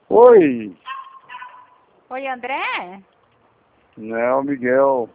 Oi, Oi, André? não, Miguel.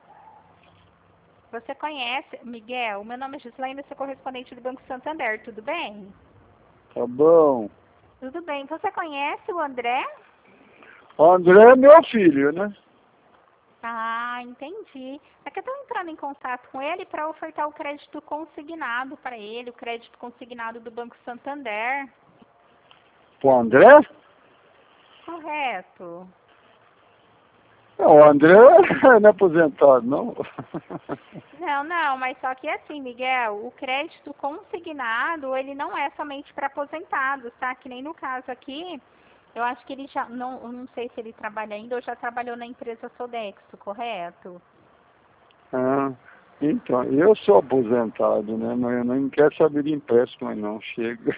Você conhece, Miguel? Meu nome é Gislaine, sou correspondente do Banco Santander, tudo bem? Tá bom. Tudo bem. Você conhece o André? O André é meu filho, né? Ah, entendi. É que eu estou entrando em contato com ele para ofertar o crédito consignado para ele, o crédito consignado do Banco Santander. O André? Correto. Não, o André não é aposentado, não. Não, mas só que assim, Miguel, o crédito consignado, ele não é somente para aposentados, tá? Que nem no caso aqui, eu acho que ele já, não, eu não sei se ele trabalha ainda ou já trabalhou na empresa Sodexo, correto? Ah, então, eu sou aposentado, né? Mas eu não quero saber de empréstimo, mas não, chega.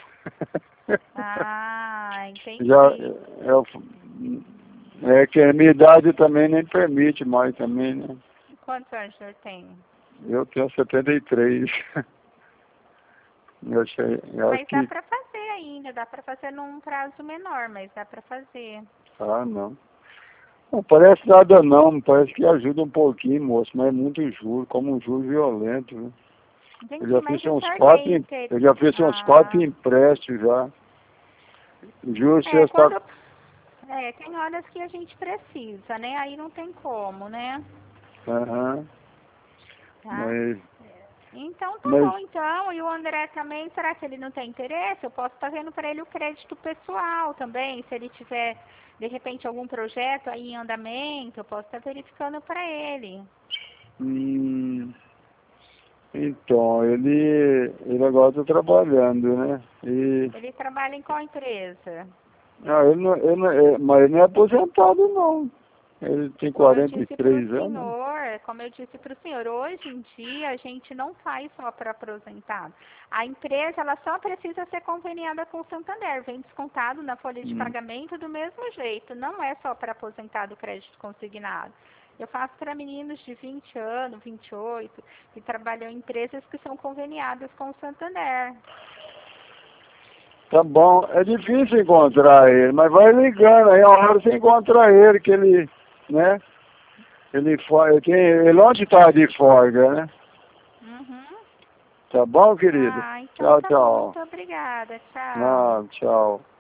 Ah, Já, entendi. é que a minha idade também nem permite mais também, né? Quantos anos o senhor tem? Eu tenho 73. Eu acho Mas dá que... para fazer ainda, dá para fazer num prazo menor, mas dá para fazer. Ah, não. Não parece nada não, parece que ajuda um pouquinho, moço, mas é muito juro, como um juro violento, né? Eu Entendi, já mas fiz o uns senhor quatro, tem interesse. eu já fiz uns quatro Ah, empréstimos já. Juro, você é, está... quando. É, tem horas que a gente precisa, né? Aí não tem como, né? Aham, Tá? mas, Então tá mas, bom, então. E o André também, será que ele não tem interesse? Eu posso estar vendo para ele o crédito pessoal também. Se ele tiver, de repente, algum projeto aí em andamento, eu posso estar verificando para ele. hum, então, ele agora está trabalhando, né? E, Ele trabalha em qual empresa? não, mas ele não é aposentado não. Ele tem Como eu disse para o 43 anos. senhor, hoje em dia a gente não faz só para aposentado. A empresa ela só precisa ser conveniada com o Santander, vem descontado na folha de Hum, pagamento do mesmo jeito, não é só para aposentado crédito consignado. Eu faço para meninos de 20 anos, 28, que trabalham em empresas que são conveniadas com o Santander. tá bom, é difícil encontrar ele, mas vai ligando aí, a hora você encontrar ele, que ele, né? Ele ontem tá de folga, né? Uhum. Tá bom, querido? Ah, então Tchau, tá bom, tchau. muito obrigada, tchau. Não, tchau.